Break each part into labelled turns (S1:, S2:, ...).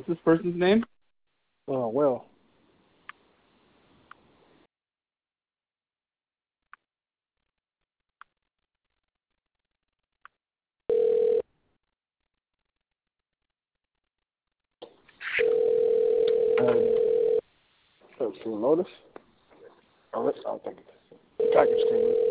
S1: What's this person's name?
S2: Will. So, notice? I'll take it. Package came in.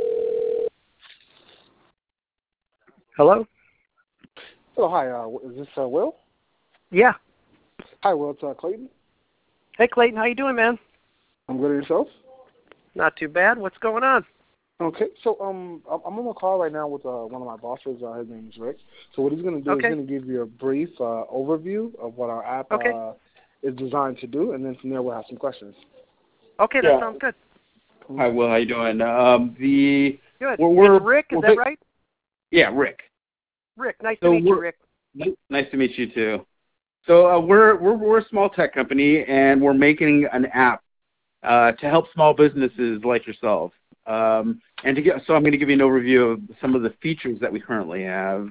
S3: Hello?
S2: Oh, hi. Is this Will?
S3: Yeah.
S2: Hi, Will. It's Clayton.
S3: Hey, Clayton. How you doing, man?
S2: I'm good. And yourself?
S3: Not too bad. What's going on?
S2: Okay. So I'm on a call right now with one of my bosses. His name is Rick. So what he's going to do is going to give you a brief overview of what our app is designed to do, and then from there we'll have some questions.
S3: Okay, that sounds good.
S1: Hi, Will. How you doing?
S3: Good.
S1: It's
S3: Rick, is that right?
S1: Yeah, Rick.
S3: Rick, nice to meet you, Rick.
S1: Nice to meet you too. So we're a small tech company, and we're making an app to help small businesses like yourself. So I'm going to give you an overview of some of the features that we currently have.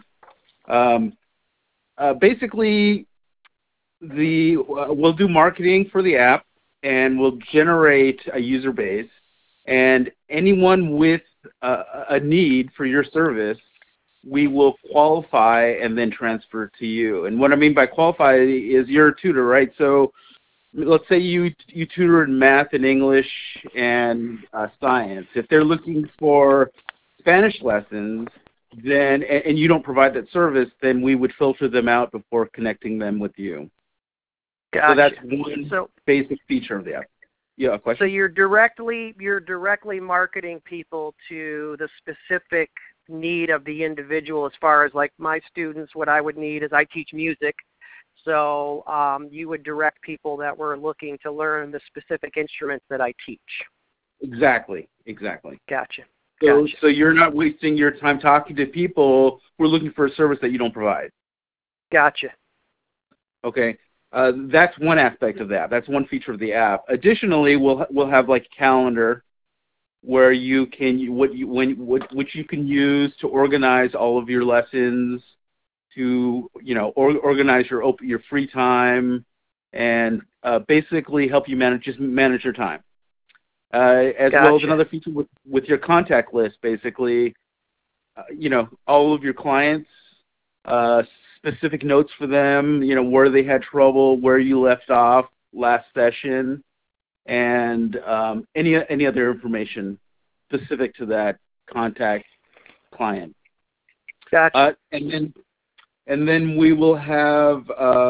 S1: Basically, we'll do marketing for the app, and we'll generate a user base, and anyone with a need for your service, we will qualify and then transfer to you. And what I mean by qualify is you're a tutor, right? So let's say you tutor in math and English and science. If they're looking for Spanish lessons, then and you don't provide that service, then we would filter them out before connecting them with you.
S3: Gotcha.
S1: So that's one basic feature of the app. Yeah, a question?
S3: So you're directly marketing people to the specific need of the individual, as far as like my students, what I would need is I teach music. So you would direct people that were looking to learn the specific instruments that I teach.
S1: Exactly.
S3: Gotcha.
S1: So you're not wasting your time talking to people who are looking for a service that you don't provide.
S3: Gotcha.
S1: Okay. That's one aspect of that. That's one feature of the app. Additionally, we'll have like a calendar where you can which you can use to organize all of your lessons, to organize your free time, and basically help you manage your time. As well as another feature with your contact list, basically, all of your clients, specific notes for them, where they had trouble, where you left off last session, and any other information specific to that contact client.
S3: Gotcha.
S1: And then we will have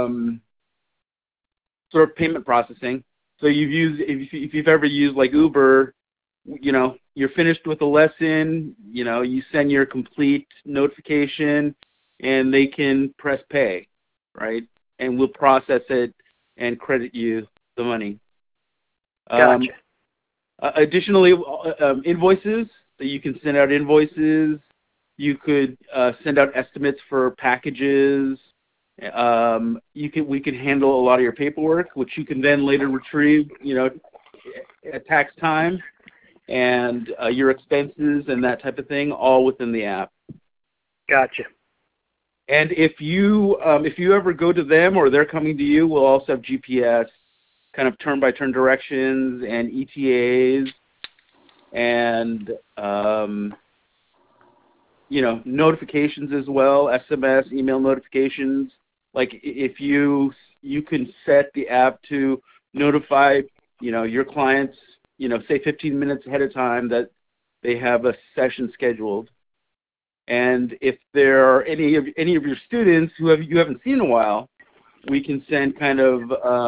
S1: sort of payment processing. So if you've ever used like Uber, you're finished with a lesson, you send your complete notification, and they can press pay, right? And we'll process it and credit you the money.
S3: Gotcha.
S1: Additionally, invoices. So you can send out invoices. You could send out estimates for packages. We can handle a lot of your paperwork, which you can then later retrieve, at tax time, and your expenses and that type of thing, all within the app.
S3: Gotcha.
S1: And if you ever go to them or they're coming to you, we'll also have GPS, kind of turn-by-turn directions and ETAs, and notifications as well, SMS, email notifications. Like if you can set the app to notify your clients, say 15 minutes ahead of time that they have a session scheduled. And if there are any of your students who you haven't seen in a while, we can send kind of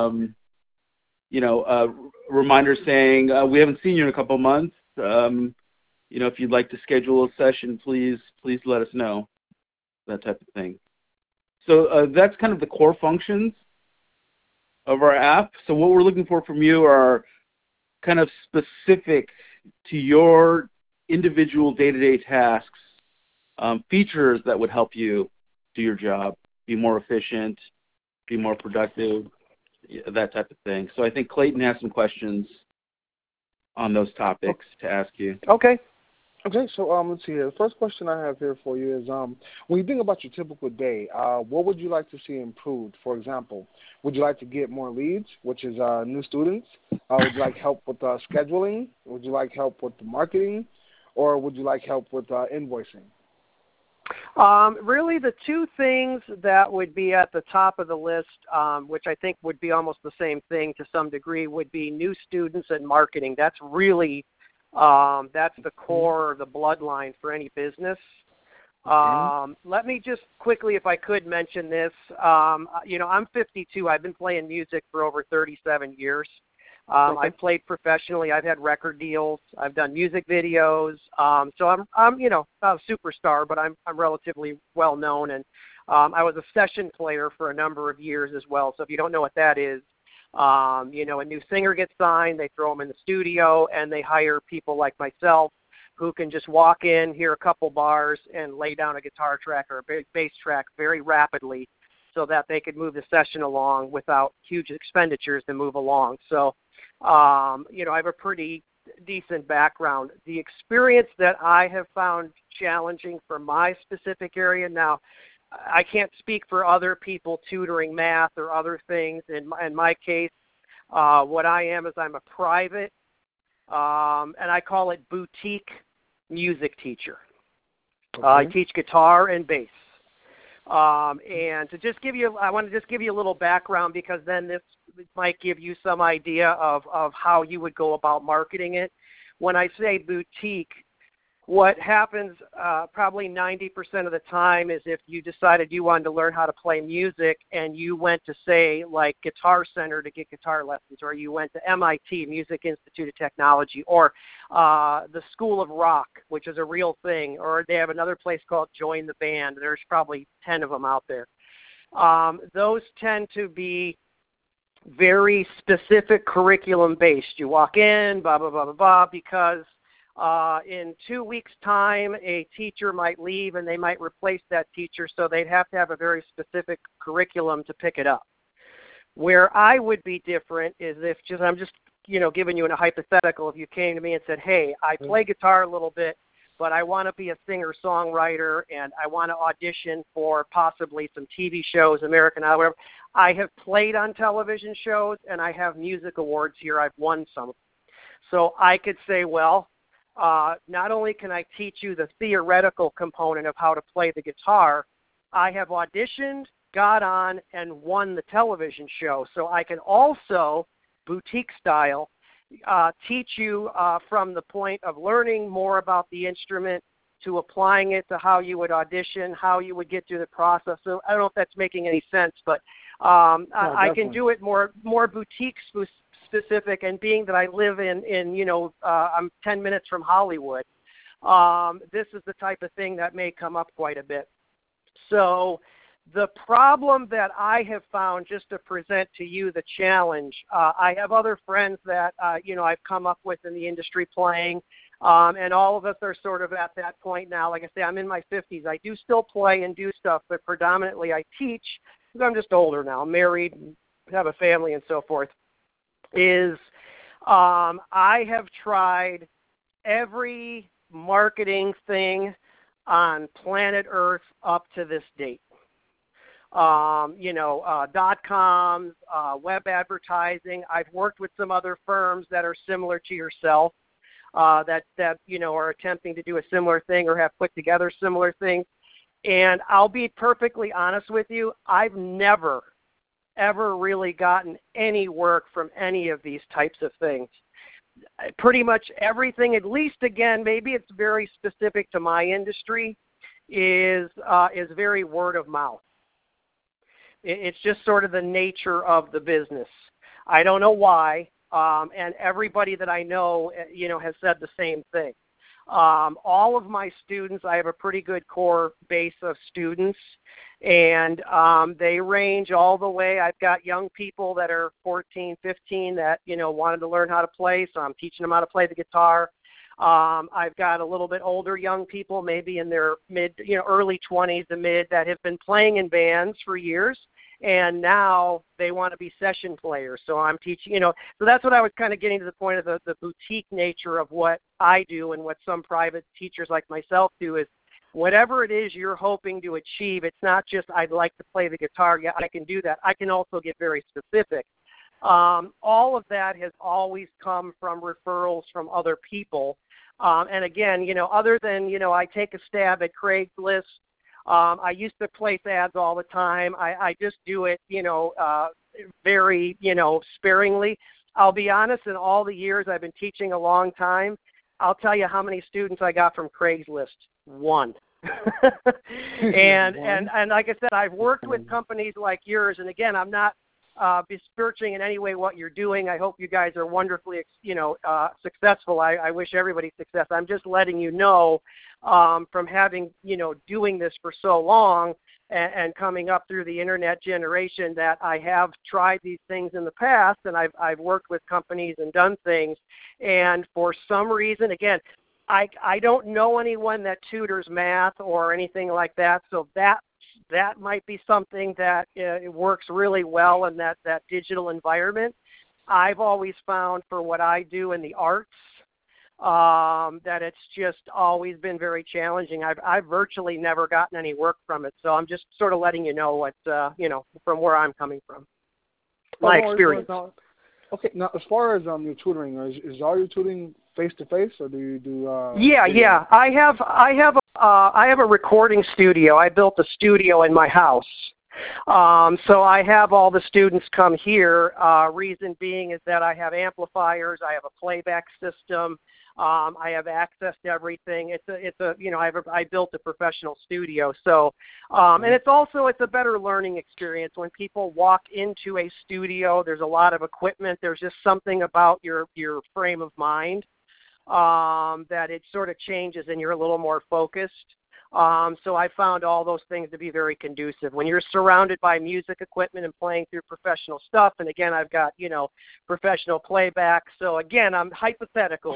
S1: a reminder saying we haven't seen you in a couple of months. If you'd like to schedule a session, please let us know. That type of thing. So that's kind of the core functions of our app. So what we're looking for from you are kind of specific to your individual day-to-day tasks, features that would help you do your job, be more efficient, be more productive, that type of thing. So I think Clayton has some questions on those topics to ask you.
S3: Okay.
S2: Okay, so let's see here. The first question I have here for you is, when you think about your typical day, what would you like to see improved? For example, would you like to get more leads, which is new students? Would you like help with scheduling? Would you like help with the marketing, or would you like help with invoicing?
S3: Really, the two things that would be at the top of the list, which I think would be almost the same thing to some degree, would be new students and marketing. That's really that's the core, the bloodline for any business. Let me just quickly, if I could, mention this. I'm 52. I've been playing music for over 37 years. I've played professionally. I've had record deals. I've done music videos. So I'm not a superstar, but I'm relatively well known. And I was a session player for a number of years as well. So if you don't know what that is, a new singer gets signed, they throw them in the studio, and they hire people like myself who can just walk in, hear a couple bars, and lay down a guitar track or a bass track very rapidly so that they could move the session along without huge expenditures to move along. So, I have a pretty decent background. The experience that I have found challenging for my specific area now, I can't speak for other people tutoring math or other things. In my case, what I am is I'm a private, and I call it boutique music teacher.
S2: Okay.
S3: I teach guitar and bass. And I want to just give you a little background, because then this might give you some idea of how you would go about marketing it. When I say boutique, what happens probably 90% of the time is if you decided you wanted to learn how to play music and you went to, say, like Guitar Center to get guitar lessons, or you went to MIT, Music Institute of Technology, or the School of Rock, which is a real thing, or they have another place called Join the Band. There's probably 10 of them out there. Those tend to be very specific curriculum-based. You walk in, blah, blah, blah, blah, blah, because in 2 weeks' time, a teacher might leave and they might replace that teacher, so they'd have to have a very specific curriculum to pick it up. Where I would be different is if I'm just giving you a hypothetical. If you came to me and said, hey, I play guitar a little bit, but I want to be a singer-songwriter and I want to audition for possibly some TV shows, American Idol, whatever. I have played on television shows and I have music awards here. I've won some. So I could say, well, not only can I teach you the theoretical component of how to play the guitar, I have auditioned, got on, and won the television show. So I can also, boutique style, teach you from the point of learning more about the instrument to applying it to how you would audition, how you would get through the process. So I don't know if that's making any sense, but I can do it more boutique specific, and being that I live in I'm 10 minutes from Hollywood, this is the type of thing that may come up quite a bit. So the problem that I have found, just to present to you the challenge, I have other friends that, I've come up with in the industry playing, and all of us are sort of at that point now. Like I say, I'm in my 50s. I do still play and do stuff, but predominantly I teach because I'm just older now. I'm married, have a family, and so forth. I have tried every marketing thing on planet Earth up to this date. .coms, web advertising. I've worked with some other firms that are similar to yourself, that are attempting to do a similar thing or have put together similar things. And I'll be perfectly honest with you, I've never ever really gotten any work from any of these types of things. Pretty much everything, at least, again, maybe it's very specific to my industry, is very word of mouth. It's just sort of the nature of the business. I don't know why, and everybody that I know, has said the same thing. All of my students, I have a pretty good core base of students, and they range all the way. I've got young people that are 14, 15 that, wanted to learn how to play, so I'm teaching them how to play the guitar. I've got a little bit older young people, maybe in their early 20s to mid, that have been playing in bands for years, and now they want to be session players. So I'm teaching, so that's what I was kind of getting to the point of the boutique nature of what I do and what some private teachers like myself do is whatever it is you're hoping to achieve, it's not just I'd like to play the guitar. Yeah, I can do that. I can also get very specific. All of that has always come from referrals from other people. And again, other than, I take a stab at Craigslist. I used to place ads all the time. I just do it, very, sparingly. I'll be honest, in all the years I've been teaching a long time, I'll tell you how many students I got from Craigslist. One. and like I said, I've worked with companies like yours, and again, I'm not besmirching in any way what you're doing. I hope you guys are wonderfully, successful. I wish everybody success. I'm just letting you know from having, doing this for so long and coming up through the internet generation that I have tried these things in the past, and I've worked with companies and done things, and for some reason, again, I don't know anyone that tutors math or anything like that, so that might be something that it works really well in that digital environment. I've always found for what I do in the arts that it's just always been very challenging. I've virtually never gotten any work from it, so I'm just sort of letting you know what, from where I'm coming from. My experience.
S2: Okay, now as far as your tutoring, is all your tutoring face-to-face, or do you do
S3: Yeah. I have a recording studio. I built a studio in my house. So I have all the students come here. Reason being is that I have amplifiers, I have a playback system, I have access to everything. I built a professional studio. So, and it's a better learning experience when people walk into a studio. There's a lot of equipment. There's just something about your frame of mind that it sort of changes and you're a little more focused. So I found all those things to be very conducive. When you're surrounded by music equipment and playing through professional stuff, and again, I've got, professional playback. So again, I'm hypothetical.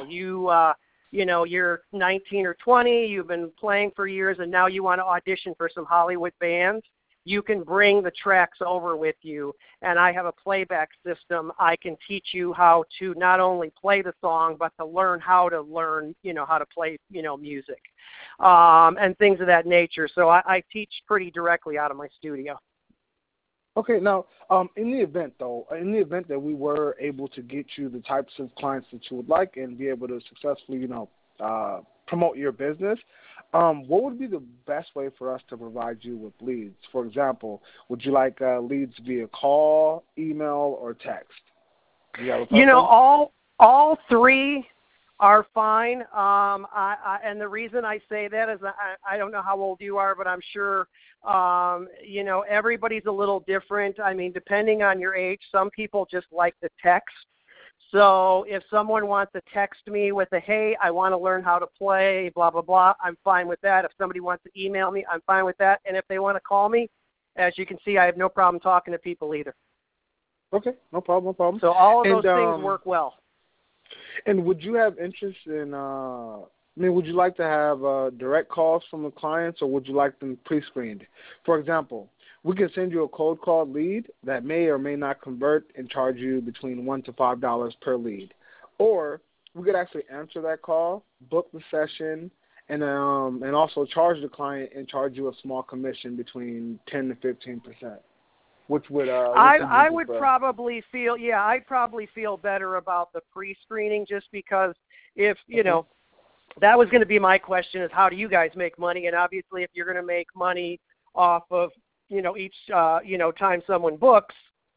S3: You're 19 or 20, you've been playing for years, and now you want to audition for some Hollywood bands. You can bring the tracks over with you, and I have a playback system. I can teach you how to not only play the song, but to learn how to play, music, and things of that nature. So I teach pretty directly out of my studio.
S2: Okay, now, in the event that we were able to get you the types of clients that you would like and be able to successfully, promote your business, what would be the best way for us to provide you with leads? For example, would you like leads via call, email, or text? Do you have a preference?
S3: All three are fine. And the reason I say that is I don't know how old you are, but I'm sure, everybody's a little different. I mean, depending on your age, some people just like the text. So if someone wants to text me with hey, I want to learn how to play, blah, blah, blah, I'm fine with that. If somebody wants to email me, I'm fine with that. And if they want to call me, as you can see, I have no problem talking to people either.
S2: Okay, no problem.
S3: So all of those things work well.
S2: And would you have interest in, would you like to have direct calls from the clients, or would you like them pre-screened? For example, we can send you a cold call lead that may or may not convert and charge you between $1 to $5 per lead. Or we could actually answer that call, book the session, and also charge the client and charge you a small commission between 10 to 15%. Which would
S3: I would probably feel I'd probably feel better about the pre-screening, just because if that was going to be my question, is how do you guys make money? And obviously if you're going to make money off of each time someone books,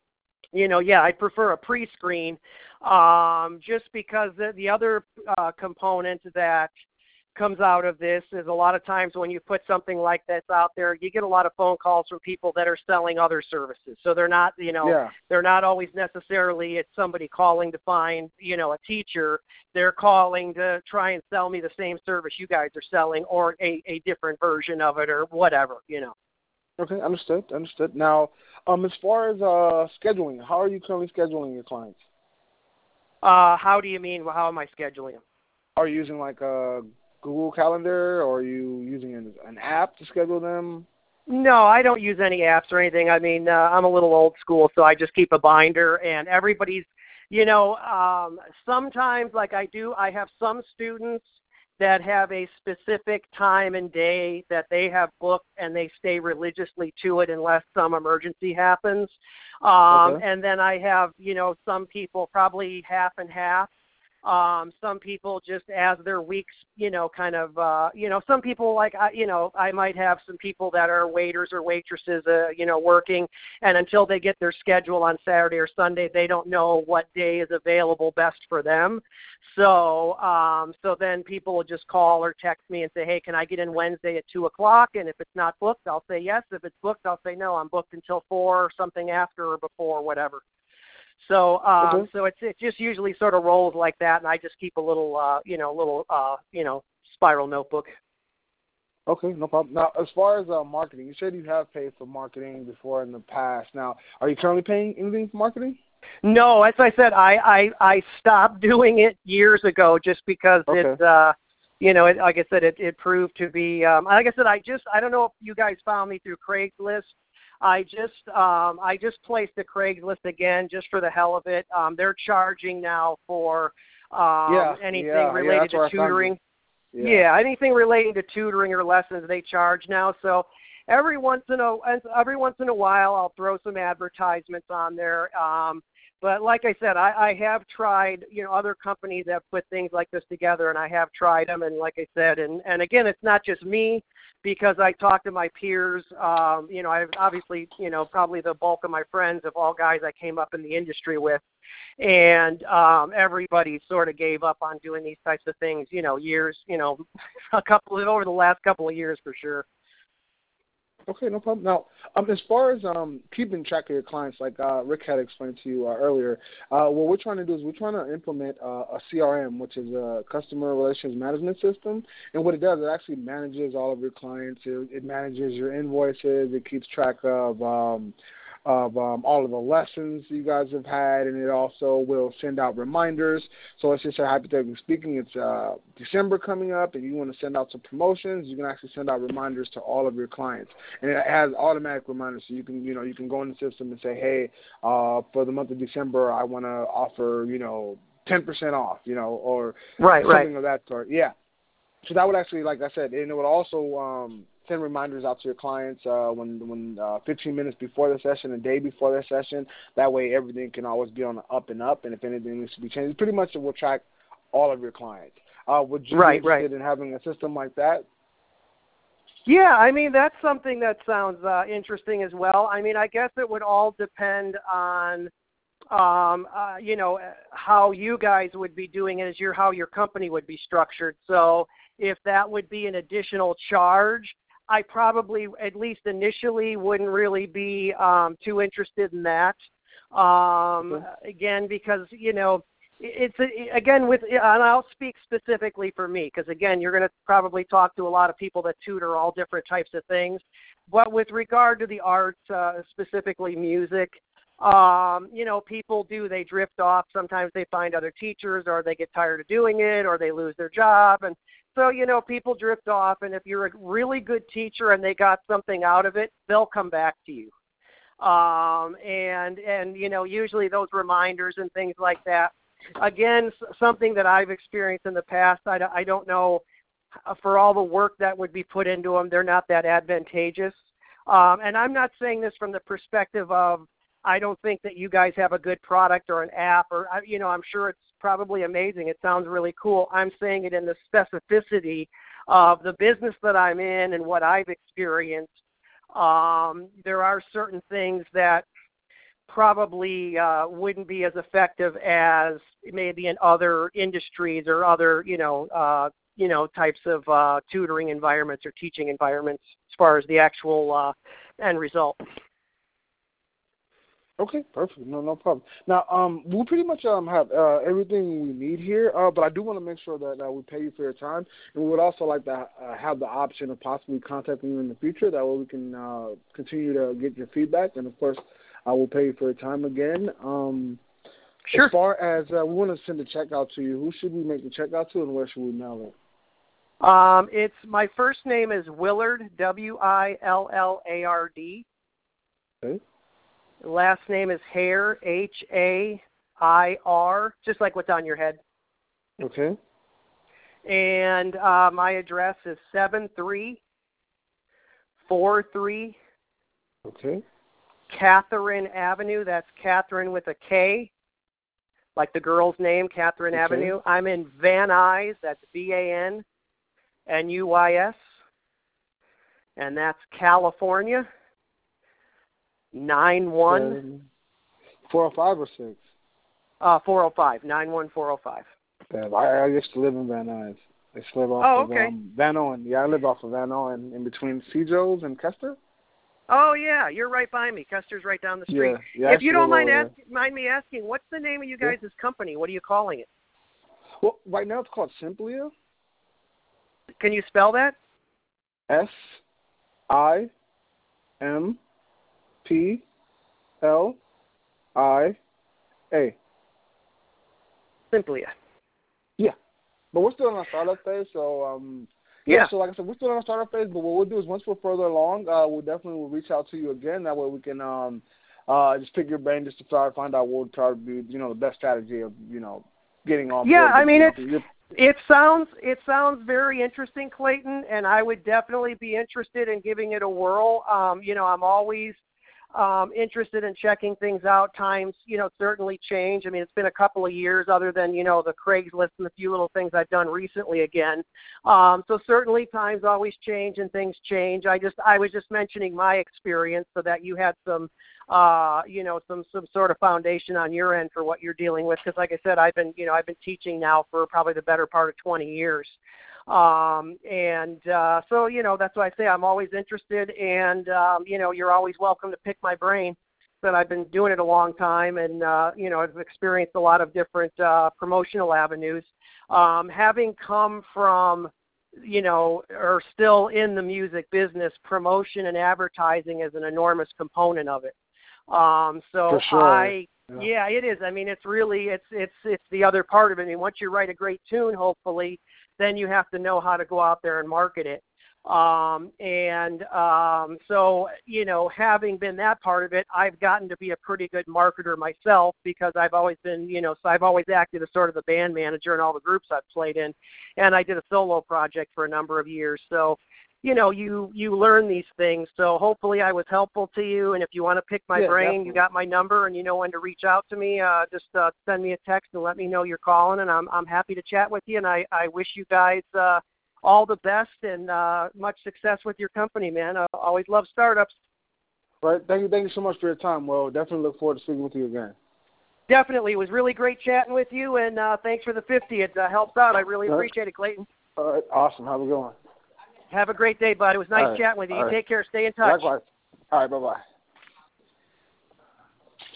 S3: I'd prefer a pre-screen, just because the other component that comes out of this is a lot of times when you put something like this out there, you get a lot of phone calls from people that are selling other services. So they're not, they're not always necessarily it's somebody calling to find, a teacher. They're calling to try and sell me the same service you guys are selling, or a different version of it, or whatever,
S2: Okay, understood. Now, as far as scheduling, how are you currently scheduling your clients?
S3: How do you mean? How am I scheduling them?
S2: Are you using like a Google Calendar, or are you using an app to schedule them?
S3: No, I don't use any apps or anything. I mean, I'm a little old school, so I just keep a binder, and everybody's, sometimes like I have some students that have a specific time and day that they have booked, and they stay religiously to it unless some emergency happens.
S2: Okay.
S3: And then I have, some people, probably half and half. Some people just as their weeks, some people I might have some people that are waiters or waitresses, working, and until they get their schedule on Saturday or Sunday, they don't know what day is available best for them. So then people will just call or text me and say, hey, can I get in Wednesday at 2:00? And if it's not booked, I'll say yes. If it's booked, I'll say no, I'm booked until 4 or something after or before, whatever. So, so it just usually sort of rolls like that, and I just keep a little, spiral notebook.
S2: Okay, no problem. Now, as far as marketing, you said you have paid for marketing before in the past. Now, are you currently paying anything for marketing?
S3: No, as I said, I stopped doing it years ago just because it, like I said, it proved to be. Like I said, I don't know if you guys found me through Craigslist. I just placed a Craigslist again just for the hell of it. They're charging now for anything related to tutoring. Yeah, anything relating to tutoring or lessons they charge now. So every once in a while I'll throw some advertisements on there. But like I said, I have tried, other companies have put things like this together, and I have tried them. And like I said, and again, it's not just me, because I talk to my peers. I've obviously, probably the bulk of my friends of all guys I came up in the industry with. And everybody sort of gave up on doing these types of things, years, over the last couple of years for sure.
S2: Okay, no problem. Now, as far as keeping track of your clients, like Rick had explained to you earlier, what we're trying to do is we're trying to implement a CRM, which is a customer relations management system. And what it does, it actually manages all of your clients. It manages your invoices. It keeps track of all of the lessons you guys have had, and it also will send out reminders. So let's just say, hypothetically speaking, it's December coming up, and you want to send out some promotions. You can actually send out reminders to all of your clients, and it has automatic reminders. So you can go in the system and say, hey, for the month of December, I want to offer 10% off, or something of that sort. Yeah. So that would actually, like I said, and it would also send reminders out to your clients when 15 minutes before the session, a day before their session. That way everything can always be on the up and up, and if anything needs to be changed, pretty much it will track all of your clients. Would you be interested in having a system like that?
S3: Yeah, I mean, that's something that sounds interesting as well. I mean, I guess it would all depend on how you guys would be doing it, how your company would be structured. So if that would be an additional charge, I probably, at least initially, wouldn't really be too interested in that. Again, because, and I'll speak specifically for me, because, again, you're going to probably talk to a lot of people that tutor all different types of things. But with regard to the arts, specifically music, people they drift off. Sometimes they find other teachers, or they get tired of doing it, or they lose their job. And so, people drift off, and if you're a really good teacher and they got something out of it, they'll come back to you. Usually those reminders and things like that, again, something that I've experienced in the past, I don't know, for all the work that would be put into them, they're not that advantageous. And I'm not saying this from the perspective of, I don't think that you guys have a good product or an app, or, I'm sure it's probably amazing. It sounds really cool. I'm saying it in the specificity of the business that I'm in and what I've experienced. There are certain things that probably wouldn't be as effective as maybe in other industries or other, types of tutoring environments or teaching environments as far as the actual end result.
S2: Okay, perfect. No problem. Now, we'll pretty much have everything we need here, but I do want to make sure that we pay you for your time, and we would also like to have the option of possibly contacting you in the future. That way we can continue to get your feedback, and, of course, I will pay you for your time again.
S3: Sure.
S2: As far as we want to send a check out to you, who should we make the check out to, and where should we mail it?
S3: It's my first name is Willard, Willard.
S2: Okay.
S3: Last name is Hair, Hair, just like what's on your head.
S2: Okay.
S3: And my address is 7343
S2: Okay.
S3: Catherine Avenue. That's Catherine with a K, like the girl's name, Catherine Avenue. I'm in Van Nuys. That's VANNUYS. And that's California.
S2: 405 or 6?
S3: 405, 91405.
S2: Yeah, I used to live in Van Nuys. I used to live off of Van Owen. Yeah, I live off of Van Owen, in between Cedros and Custer.
S3: Oh, yeah, you're right by me. Custer's right down the street.
S2: Yeah,
S3: if you don't mind me asking, what's the name of you guys' company? What are you calling it?
S2: Well, right now it's called Simplia.
S3: Can you spell that?
S2: SIMPLIA.
S3: Simplia.
S2: Yeah, but we're still in our startup phase, so So like I said, we're still in our startup phase. But what we'll do is once we're further along, we'll definitely reach out to you again. That way we can just pick your brain just to try to find out what would try to be the best strategy of getting on.
S3: Yeah,
S2: board.
S3: I mean it sounds very interesting, Clayton, and I would definitely be interested in giving it a whirl. I'm always interested in checking things out. Times, certainly change. I mean, it's been a couple of years other than, the Craigslist and a few little things I've done recently again. So certainly times always change and things change. I was just mentioning my experience so that you had some sort of foundation on your end for what you're dealing with. Because like I said, I've been teaching now for probably the better part of 20 years. So, that's why I say I'm always interested, and, you're always welcome to pick my brain. But I've been doing it a long time, and, I've experienced a lot of different promotional avenues. Having come from, or still in the music business, promotion and advertising is an enormous component of it. So
S2: for sure.
S3: Yeah, it is. I mean, it's really, it's the other part of it. I mean, once you write a great tune, hopefully, then you have to know how to go out there and market it. So, having been that part of it, I've gotten to be a pretty good marketer myself because I've always been, so I've always acted as sort of the band manager in all the groups I've played in. And I did a solo project for a number of years. So, you learn these things. So hopefully I was helpful to you. And if you want to pick my brain,
S2: definitely.
S3: You got my number and you know when to reach out to me. Just send me a text and let me know you're calling, and I'm happy to chat with you. And I wish you guys all the best and much success with your company, man. I always love startups.
S2: Right. Thank you so much for your time. Well, definitely look forward to speaking with you again.
S3: Definitely. It was really great chatting with you, and thanks for the 50. It helps out. I really appreciate it, Clayton.
S2: All right. Awesome. Have a good one.
S3: Have a great day, bud. It was nice chatting with you. You take care. Stay in touch.
S2: Likewise. All right. Bye-bye.